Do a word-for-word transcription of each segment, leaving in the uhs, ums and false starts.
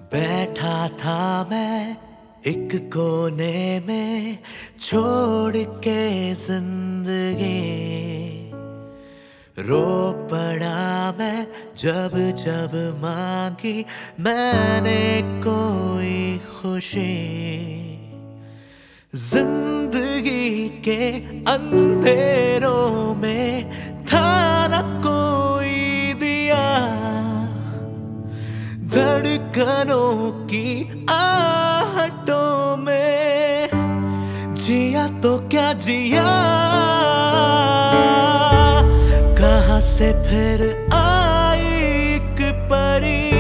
बैठा था मैं एक कोने में छोड़ के जिंदगी, रो पड़ा मैं जब जब मांगी मैंने कोई खुशी। जिंदगी के अंधेरों में था न कोई दिया, धड़कनों की आहटों में जिया तो क्या जिया। कहां से फिर आई एक परी,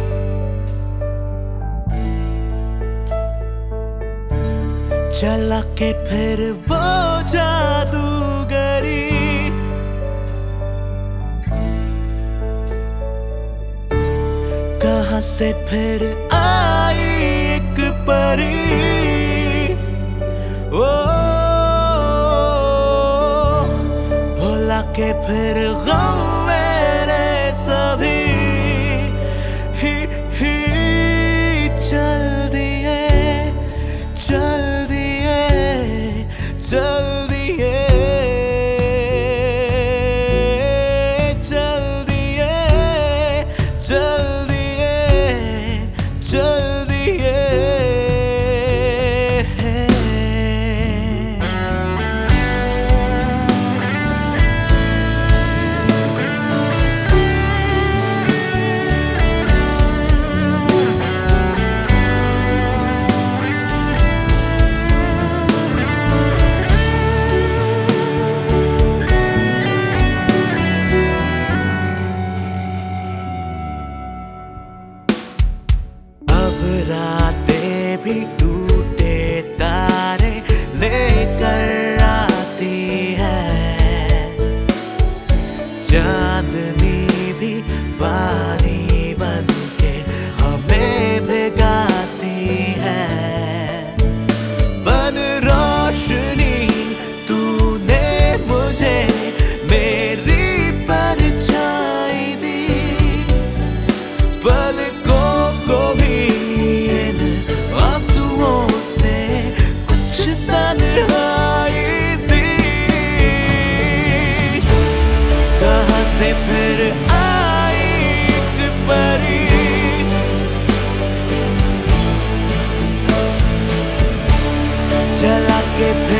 चला के फिर वो जादूगरी। कहां से फिर आई एक परी, ओ भुला के फिर गम मेरे सभी ही ही चल दिए चल दिए चल दिए चल दिए चल चल दिए। रातें भी टूटे तारे लेकर आती है, चांदनी भी पानी बन के हमें भिगाती है। बन रोशनी तूने मुझे मेरी परछाई दी, पलकों को भी से फिर आई एक परी, चला के फिर